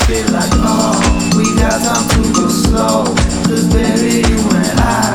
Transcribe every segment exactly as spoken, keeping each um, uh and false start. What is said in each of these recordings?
feel like, oh, we got time to go slow. Cause baby, you and I,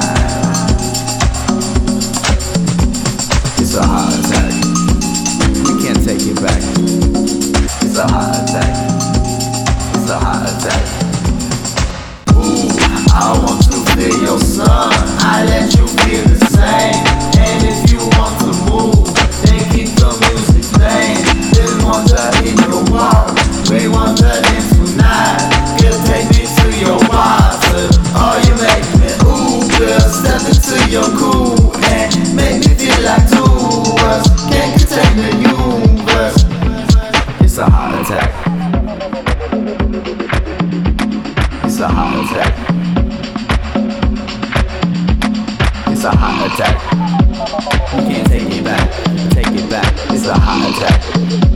it's a heart attack. We can't take it back. It's a heart attack. It's a heart attack. Ooh, I want to feel your sun. I let you feel the same. And if you want to move, then keep the music playing. There's one that in your wall. We want that in tonight. Girl, take me to your water. Oh, you make me ooh, girl. Step into your cool and make me feel like two of us. Can't contain the universe. It's a heart attack. It's a heart attack. It's a heart attack. You can't take it back. Take it back. It's a heart attack.